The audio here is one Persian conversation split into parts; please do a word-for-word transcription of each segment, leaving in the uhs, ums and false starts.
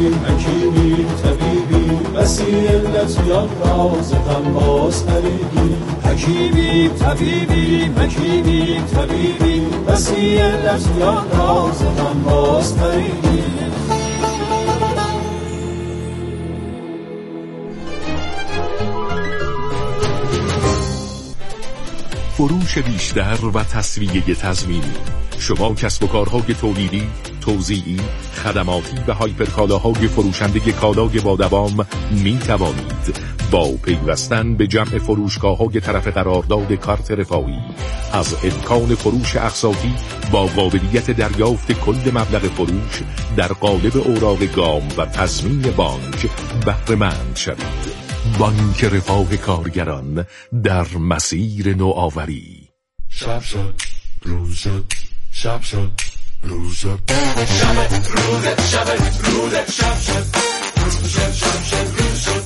طبیبی حکیمی طبیبی وسیع علتیان راز غم باز خریدی حکیمی طبیبی حکیمی طبیبی وسیع علتیان راز غم باز خریدی. فروش بیشتر و تسویه تضمینی. شما کسب و کارهای تولیدی، توزیعی، خدماتی و هایپرکالاهای فروشنده کالای با دوام می توانید با پیوستن به جمع فروشگاه‌های طرف قرارداد کارت رفاهی از امکان فروش اقساطی با قابلیت دریافت کل مبلغ فروش در قالب اوراق گام و تضمین بانک بهره مند شوید. بانک رفاه کارگران در مسیر نوآوری. شب شد روز شد شب شد روز شد شب روز شب روز شب شد روز شد شب شد روز شد.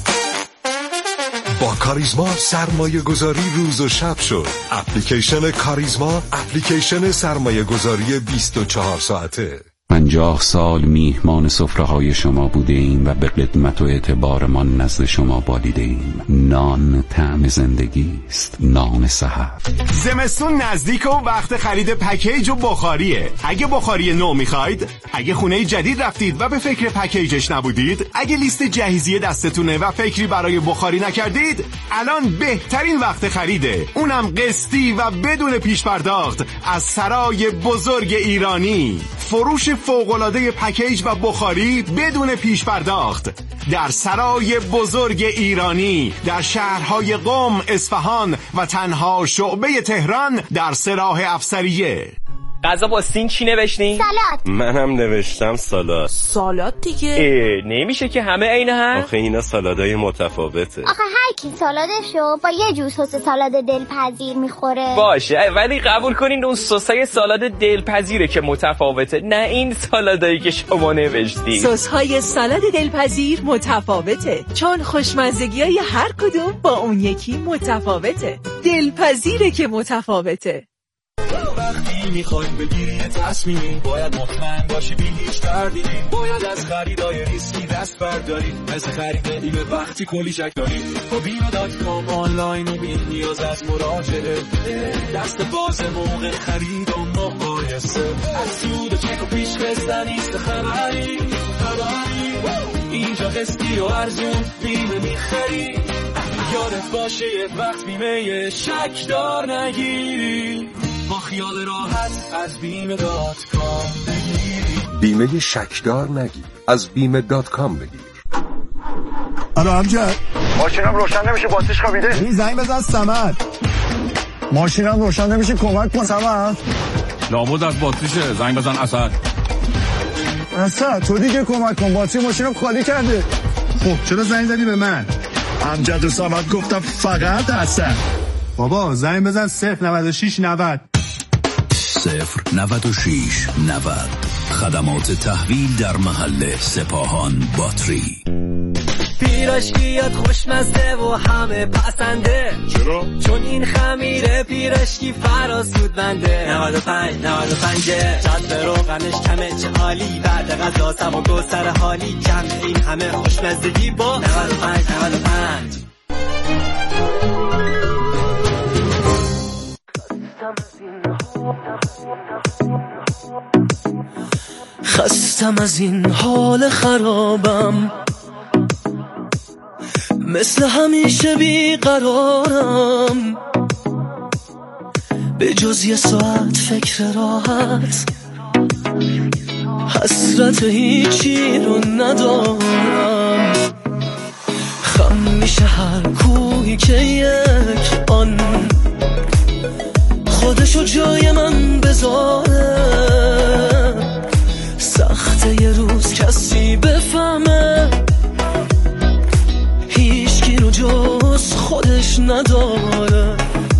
با کاریزما سرمایه گذاری روز و شب شد. اپلیکیشن کاریزما اپلیکیشن سرمایه گذاری بیست و چهار ساعته. پنجاه سال میهمان سفره‌های شما بوده ایم و به قدمت و اعتبارمان نزد شما بالیده ایم. نان طعم زندگی است، نان سحر. زمستون نزدیک و وقت خرید پکیج و بخاریه. اگه بخاری نو میخواید، اگه خونه جدید رفتید و به فکر پکیجش نبودید، اگه لیست جهیزیه دستتونه و فکری برای بخاری نکردید، الان بهترین وقت خریده. اونم قسطی و بدون پیش پرداخت از سرای بزرگ ایرانی. فروش فوق‌العاده پکیج و بخاری بدون پیش پرداخت در سرای بزرگ ایرانی در شهرهای قم، اصفهان و تنها شعبه تهران در سراح افسریه. غذا با سین چی نوشتین؟ سالاد. منم نوشتم سالاد. سالاد دیگه. اه نمیشه که همه عین هم. آخه اینا سالادای متفاوته. آخه هر کی سالادشو با یه جور سس سالاد دلپذیر میخوره. باشه ولی قبول کنین اون سسای سالاد دلپذیره که متفاوته، نه این سالادایی که شما نوشتین. سس‌های سالاد دلپذیر متفاوته چون خوشمزگی‌های هر کدوم با اون یکی متفاوته. دلپذیره که متفاوته. وقتی میخواید بگیری تصمیم باید مطمئن باشی بی هیچ تردیدی. باید از خریدای ریسکی دست برداری، مثل خرید ایمه وقتی کلی شک داری. با بیمه دات کام آنلاین و بی نیاز از مراجعه، دست باز موقع خرید و مقایسه. از سود و چک و پیش خسته نیست خبری خبری. اینجا قسطی و ارزون بیمه میخری. یادت باشه یه وقت بیمه شک دار نگیری. با خیال راحت از بیمه دات کام بگیر. بیمه شکدار نگیر، از بیمه دات کام بگیر. الو امجد، ماشینم روشن نمیشه، باتریش خوابیده. این زنگ بزن صمد. ماشینم روشن نمیشه، کمک کن صمد. لابد از باتریشه، زنگ بزن اسد. اسد تو دیگه کمک کن، باتری ماشینم خالی کرده. خب چرا زنگ زدی به من؟ امجد و صمد گفتم فقط اسد. بابا زنگ بزن صفر نود و شش نود صفر نود و شش نود. خدمات تحویل در محل سپاهان باتری. پیراشکیات خوشمزه و همه پسنده. چرا؟ چون این خمیره پیراشکی فراسود بنده. نود و پنج نود و پنج جد روغنش کمه چه عالی. بعد غذا سم و گوسر حالی. جمع این همه خوشمزگی با نود و پنج نود و پنج. خستم از این حال خرابم، مثل همیشه بیقرارم. به جز یه ساعت فکر راحت، حسرت هیچی رو ندارم. خم میشه هر کوهی که یک آن خودشو جای من بذاره. سخته یه روز کسی بفهمه، هیچکی رو جز خودش نداره.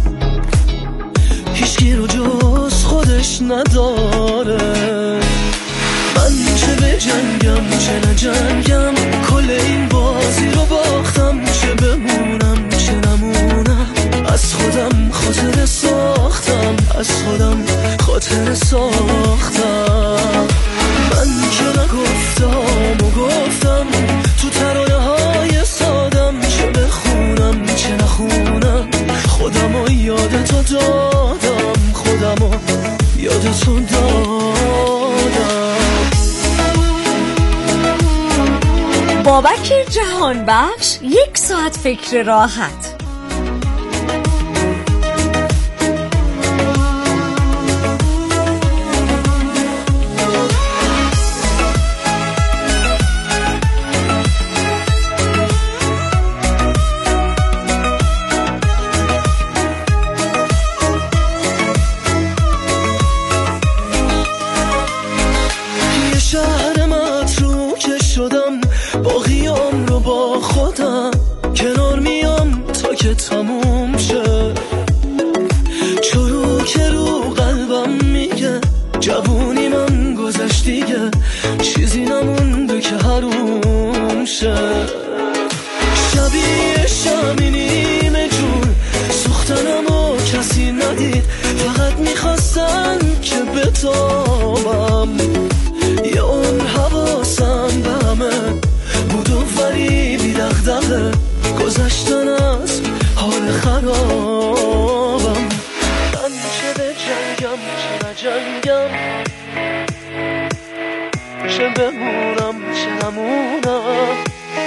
هیچکی رو جز خودش نداره. من چه به جنگم چه نجنگم، کل این بازی رو باختم. چه بمونم چه نمونم، از خودم خاطر ساختم. از خودم خاطر ساختم. من که نگفتم و گفتم بابک جهان بخش، یک ساعت فکر راحت. تموم شه چرو که رو قلبم میگه جوونی من گذشت دیگه چیزی نمونده که حروم شه شبیه شمی نیمه جون سوختنمو کسی ندید فقط میخواستن که بتابم یه اون حواسم به همه بود و ولی بی دغدغه گذشتن از حال خرابم من چه به جنگم چه نجنگم چه بمونم چه نمونم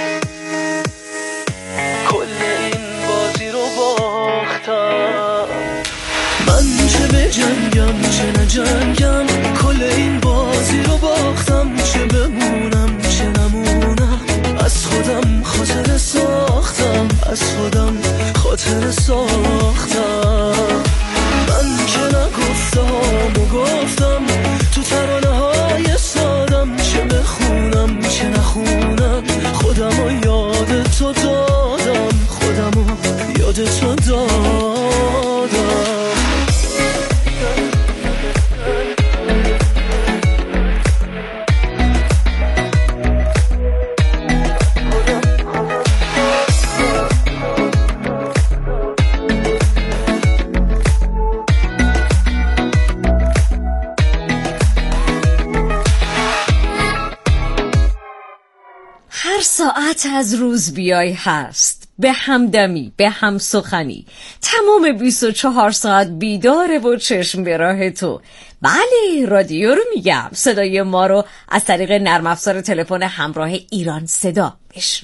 کل این بازی رو باختم من چه به جنگم چه نجنگم کل این بازی رو باختم چه بمونم چه نمونم از خودم خاطر ساختم از خودم خاطر ساختم من که نگفتم و گفتم تو ترانه های سادم چه بخونم چه نخونم خودم و یاد تو دادم خودم و یاد تو دادم ساعت از روز بیای هست، به همدمی، به هم سخنی، تمام بیست و چهار ساعت بیداره و چشم به راه تو. بله، رادیو رو میگم، صدای ما رو از طریق نرم افزار تلفن همراه ایران صدا بشنو.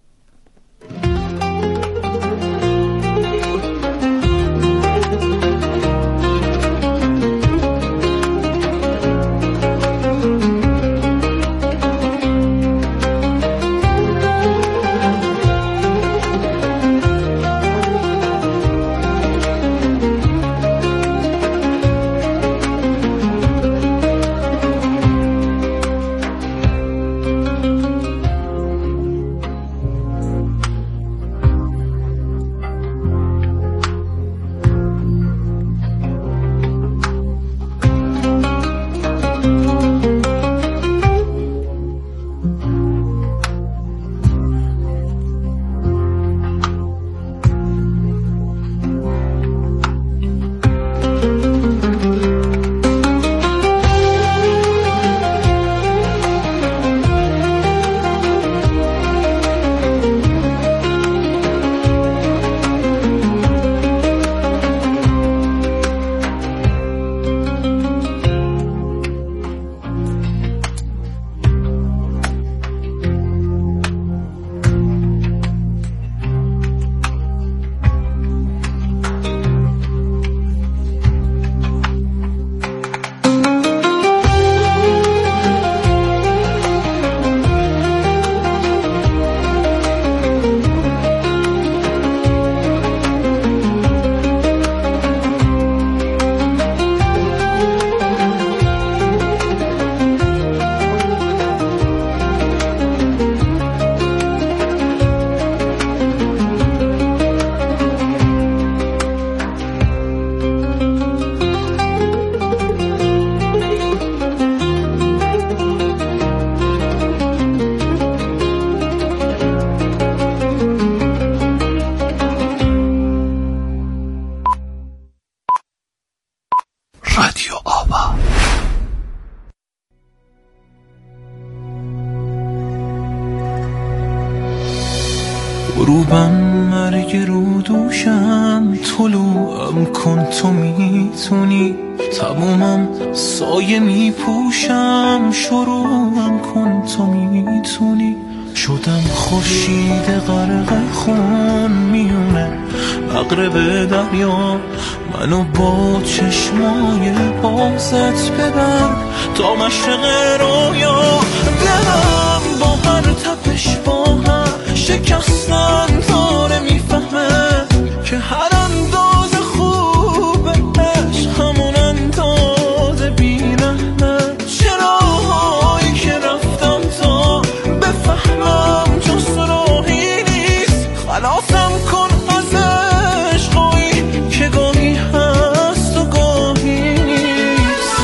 غروبم مرگ رو دوشم طلوعم کن تو میتونی تمومم سایه میپوشم شروعم کن تو میتونی شدم خورشید غرق خون میونه مغرب دریا، منو با چشمای بازت ببر تا مشرق رویا. دلم با هر تپش با هر شکستن داره میفهمه که هر انداز خوب عشق همون انداز بیرحمه. چراهایی که رفتم تا بفهمم جز راهی نیست، خلاصم کن از عشقایی که گاهی هست و گاهی نیست.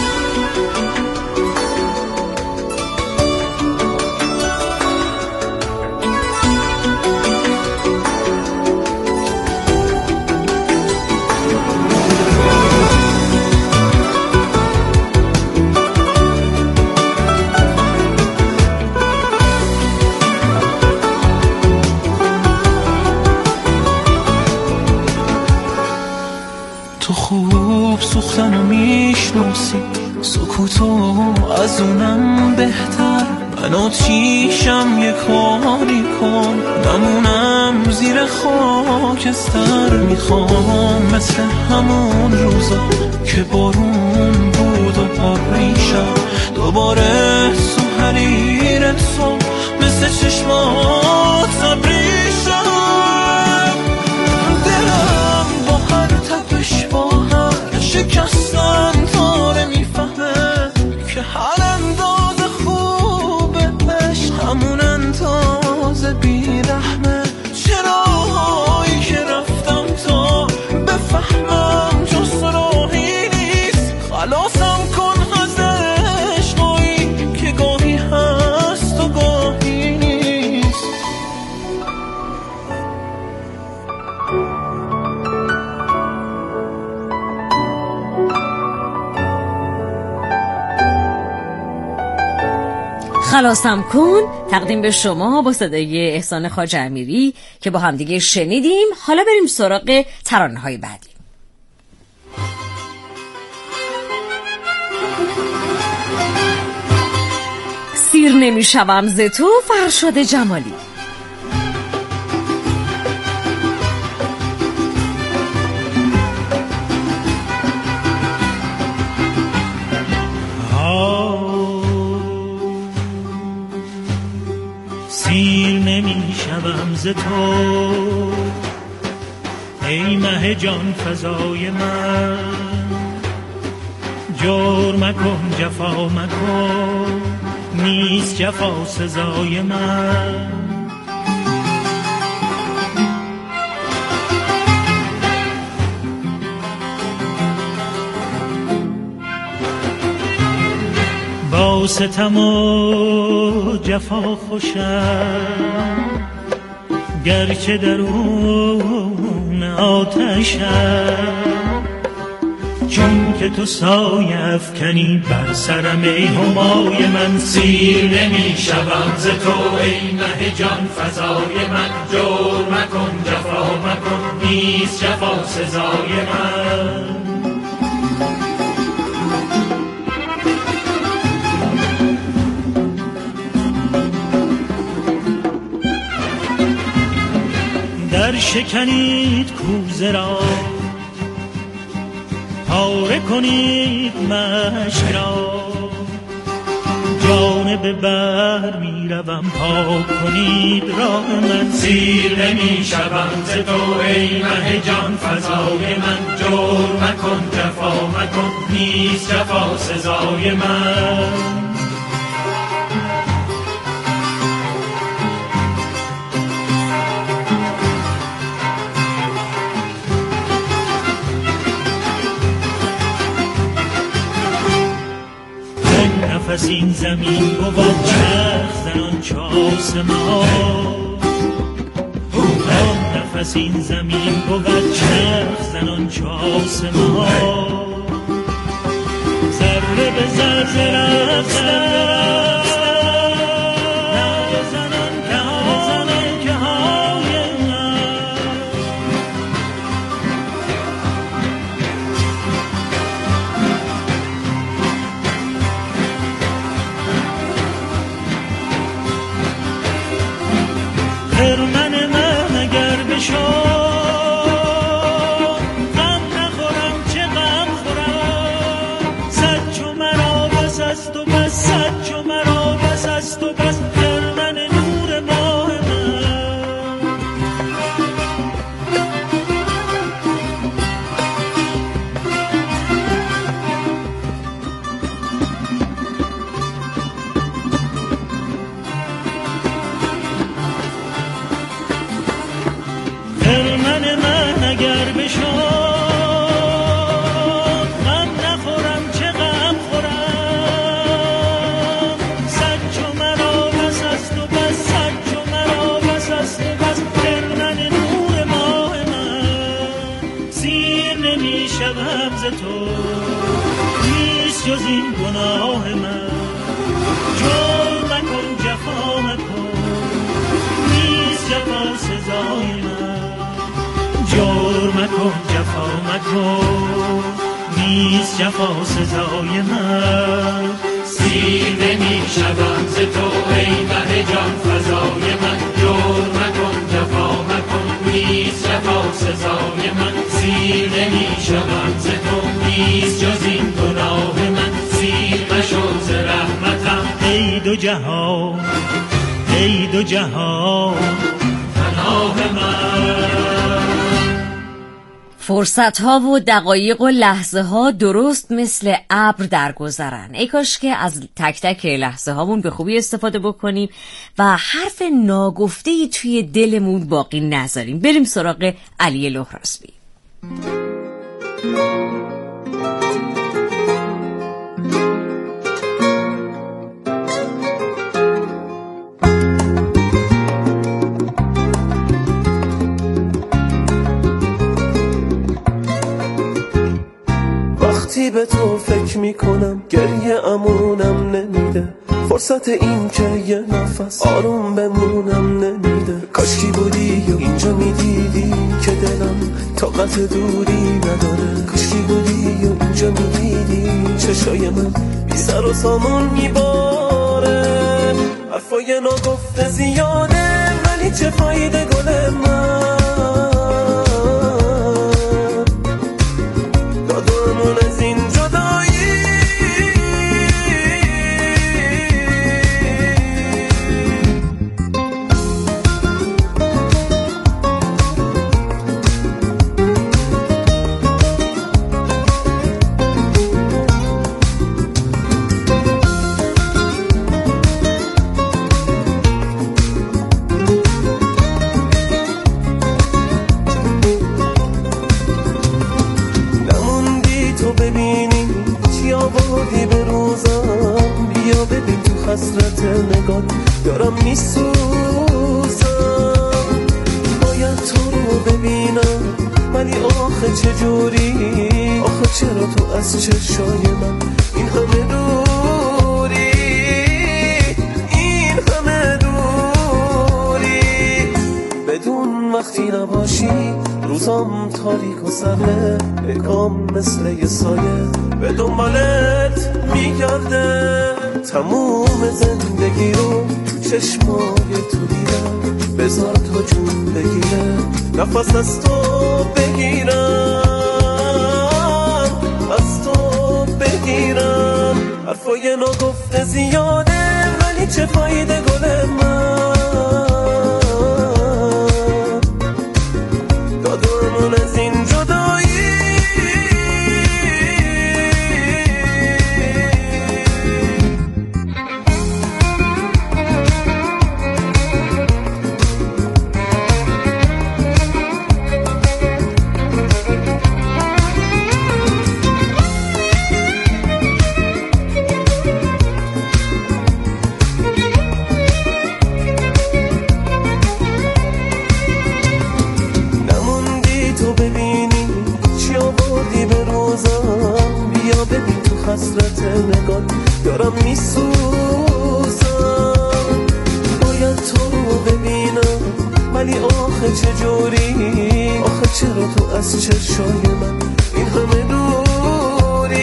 تو خوب سوختنو میشناسی، سکوتو از اونم بهتر. من آتیشم یه کاری کن نمونم زیر خاکستر. میخوام مثل همون روزا که بارون بود و پریشم دوباره تو حریر تو مثل چشمات ابریشم. دلم با هر تپش با هر شکستن داره میفهمه که هر انداز خوب عشق همون انداز بیرحمه. چراهایی که رفتم تا بفهمم جز راهی نیست، خلاصم کن از عشقایی که گاهی هست و گاهی نیست. خلاصم کن تقدیم به شما با صدای احسان خواجه امیری که با همدیگه شنیدیم. حالا بریم سراغ ترانه‌های بعدی. سیر نمیشوم ز تو، فرشاد جمالی. سیر نمی شوم ز تو ای مه جان فزای من، جور مکن جفا مکن نیست جفا سزای من. با ستم و جفا خوشم گرچه درون آتشم، چون که تو سایه افکنی بر سرم ای همای من. سیر نمی شوم ز تو ای مه جان فزای من، جور مکن جفا مکن نیست جفا سزای من. در شکنید کوزه را پاره کنید مشک را، جانب بر می روم پاک کنید راه من. سیر نمی شوم ز تو ای مه جان فزای من، جور مکن جفا مکن نیست جفا سزای من. نفس این زمین بود چرخ زنان چه آسمان، نفس این زمین بود چرخ زنان چه آسمان. ذره به ذره رفتن زنان که های که های من. خرمن من اگر بشد غم نخورم چه غم خورم صد چو مرا بس است و بس صد چو مرا بس است و بس خرمن نور ماه جز این گناه من جور مکن جفا مکن نیست جفا سزای من جور مکن جفا مکن نیست جفا سزای من سیر نمی شوم ز تو ای مه جان فزای من جور مکن جفا مکن نیست جفا سزای من سیر نمی شوم ز تو نیست جز این گناه من سیر مشو ز رحمتم ای دو جهان ای دو جهان پناه من. فرصت ها و دقایق و لحظه ها درست مثل ابر درگذرن. ای کاش که از تک تک لحظه هامون به خوبی استفاده بکنیم و حرف ناگفته‌ای توی دلمون باقی نذاریم. بریم سراغ علی لهراسبی. وقتی به تو فکر میکنم گریه امونم نمیده فرصت این که یه نفس آروم بمونم نمیده کاشکی بودی یا اینجا میدیدی که دلم طاقت دوری نداره کاشکی بودی یا اینجا میدیدی چشای من بی سر و سامان میباره حرفای ناگفته زیاده ولی چه فایده گل من دادمون از این جدایی حسرت نگاه دارم میسوزم باید تو رو ببینم ولی آخه چجوری آخه چرا تو از چشای من این همه دوری این همه دوری بدون وقتی نباشی روزام تاریک و سرده اکام مثل یه سایه به دنبالت میگرده تموم زندگی رو تو چشمای تو دیدم بذار تا جون بگیره نفس از تو بگیرم از تو بگیرم حرفای ناگفته زیاده ولی چه فایده گل من دادمون از این جدایی حسرت نگاه دارم میسوزم باید تو رو ببینم ولی آخه چجوری آخه چرا تو از چشای من این همه دوری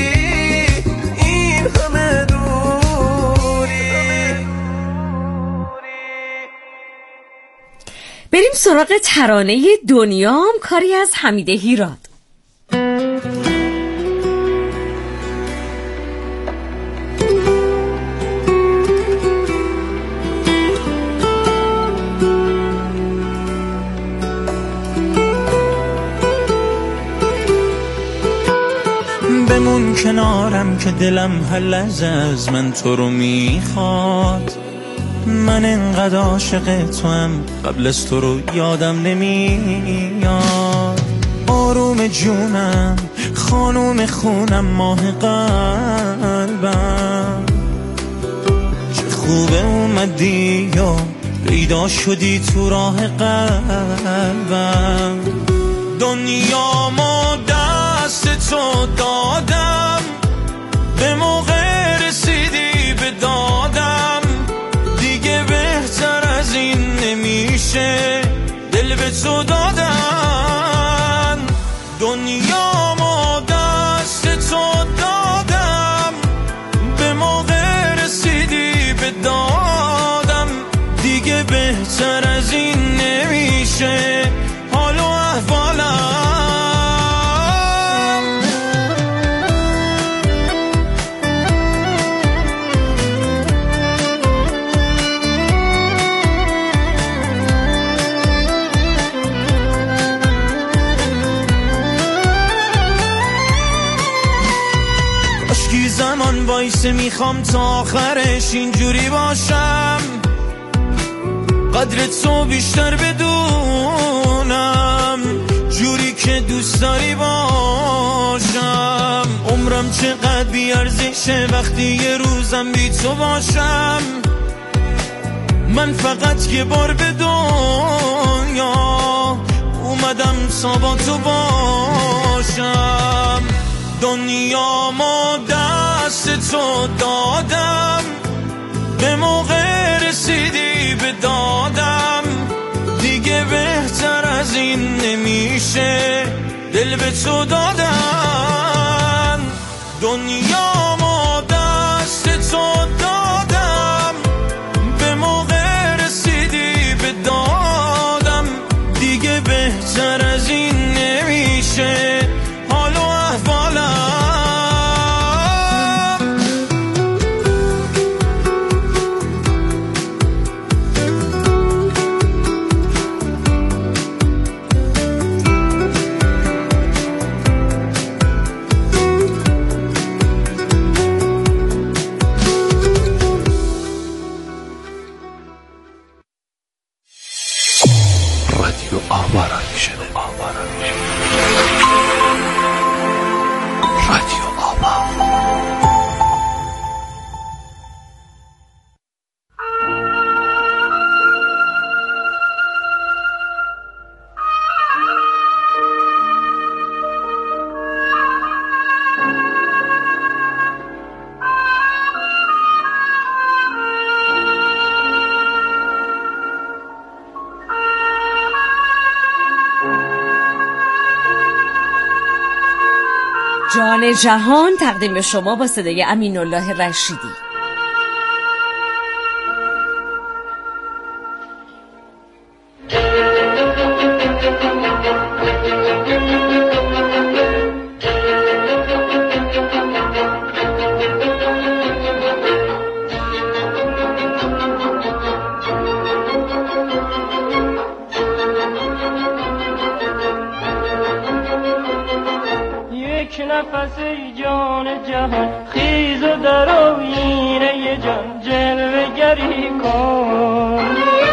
این همه دوری. بریم سراغ ترانه دنیام، کاری از حمیده هیراد. بمون کنارم که دلم هر لحظه از من تو رو میخواد. من انقدر عاشق تو هم قبل از تو رو یادم نمیاد. آروم جونم، خانوم خونم، ماه قلبم، چه خوبه اومدی یا پیدا شدی تو راه قلبم. دنیا ما دست تو دادم، به موقع رسیدی به دادم، دیگه بهتر از این نمیشه دل به تو دادن. دنیا ما دست تو دادم، به موقع رسیدی به دادم، دیگه بهتر از این نمیشه حال و احوالم. زمان وایسه میخوام تا آخرش اینجوری باشم، قدر تو بیشتر بدونم، جوری که دوست داری باشم. عمرم چقدر بیارزشه وقتی یه روزم بی تو باشم. من فقط یه بار به دنیا اومدم تا با تو باشم. دنیا ما دست تو دادم، به موقع رسیدی به دادم، دیگه بهتر از این نمیشه دل به تو دادن. دنیا ما دست تو دادم، به موقع رسیدی به دادم، دیگه بهتر از این نمیشه حال و احوالم. رادیو آوارا میشه. رادیو آوا. جان جهان تقدیم شما با صدای امین الله رشیدی. نفس جان جهان خیز و در آینه جان جلوه گری کن.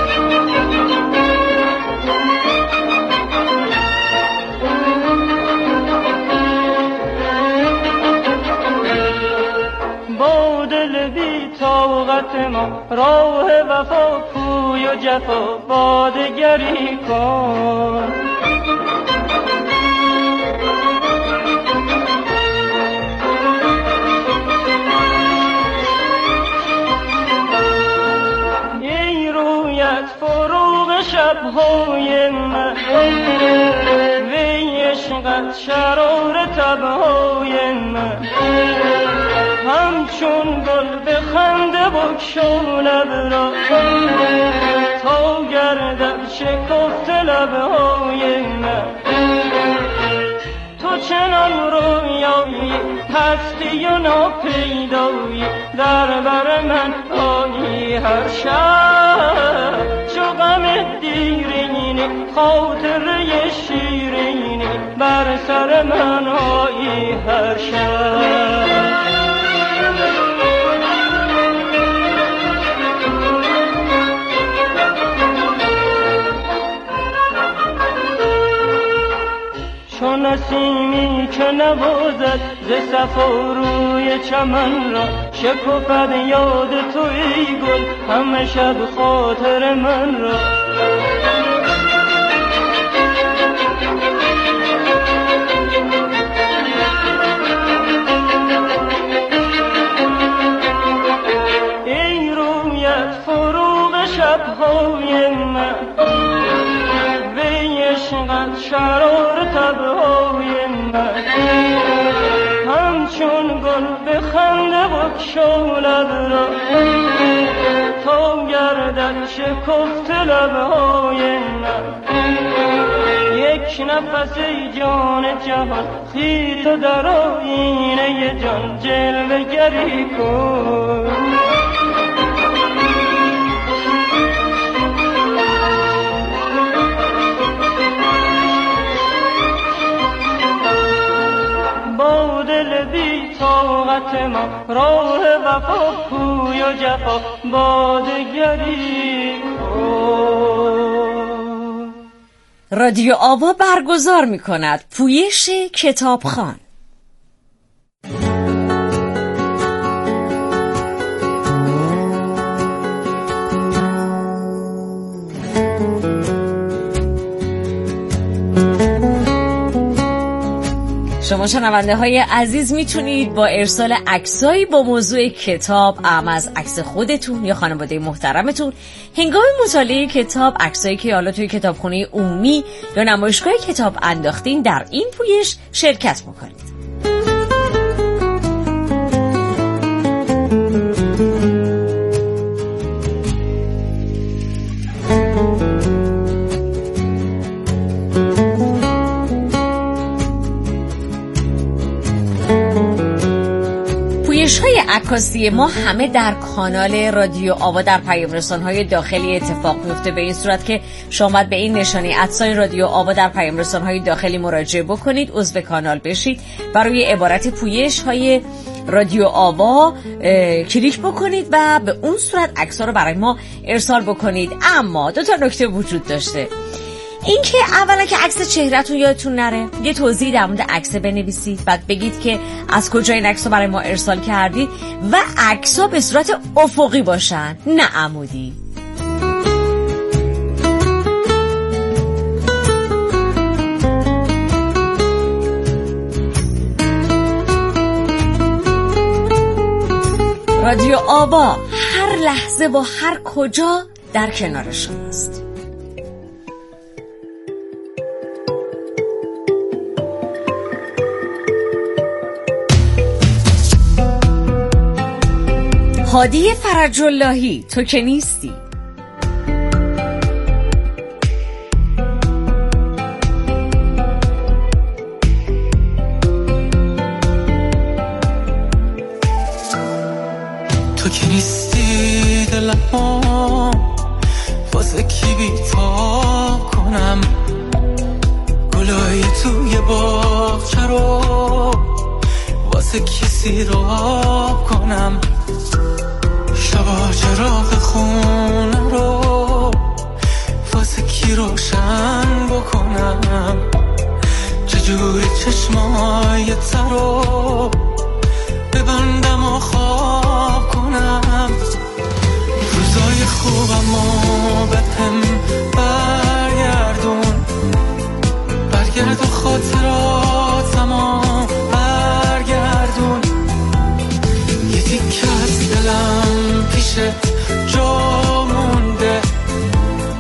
با دل بی طاقت ما راه وفا کوی و جفا بادگری کن. شب‌های من وی عشقت شرار تب‌های من، همچون گل به خنده بگشا لب را تا گردد شکاف لبهای من. تو چنان رویایی هستی و ناپیدایی در بر من آیی هر شب. چو غم دیرینی خاطره شیرینی بر سر من آیی هر شب. چو نسیمی که نوازد ز صفا روی چمن را شکفد یاد تو ای گل همه شب خاطر من را. ای رویت فروغ شبهای من عشقت شرار تبهای من. همچون گل به خنده بگشا لب را تا گردد شکفت لبهای من. یک نفس ای جان جهان خیز و در آیینه جان جلوه گری کن. با دل بی طاقت ما راه وفا کوی و جفا بادگری کن. رادیو آوا برگزار می کند پویش کتابخوان. شما شنونده های عزیز میتونید با ارسال عکسایی با موضوع کتاب، ام از عکس خودتون یا خانواده محترمتون هنگام مطالعه کتاب، عکسایی که حالا توی کتابخونه عمومی یا نمایشگاه کتاب انداختین در این پویش شرکت بکنید. پویش‌های عکاسی ما همه در کانال رادیو آوا در پیام رسان‌های داخلی اتفاق میفته، به این صورت که شما باید به این نشانی ادساین رادیو آوا در پیام رسان‌های داخلی مراجعه بکنید، عضو کانال بشید، برای عبارت پویش‌های رادیو آوا کلیک بکنید و به اون صورت عکس‌ها رو برای ما ارسال بکنید. اما دو تا نکته وجود داشته. این که اولا که عکس چهرهتون یادتون نره، یه توضیح در مورد عکس بنویسید، بعد بگید که از کجا این عکس رو برای ما ارسال کردید و عکس‌ها به صورت افقی باشن نه عمودی. رادیو آوا هر لحظه و هر کجا در کنار شماست. هادی فرج اللهی، تو که نیستی. تو که نیستی دلم واسه کی بی‌تاب کنم، گلای توی باغچه رو واسه کی سیراب کنم، شبا چراغ خونه رو واسه کی روشن بکنم، چجوری چشمای تر رو ببندم و خواب کنم، روزای خوبم و بهتر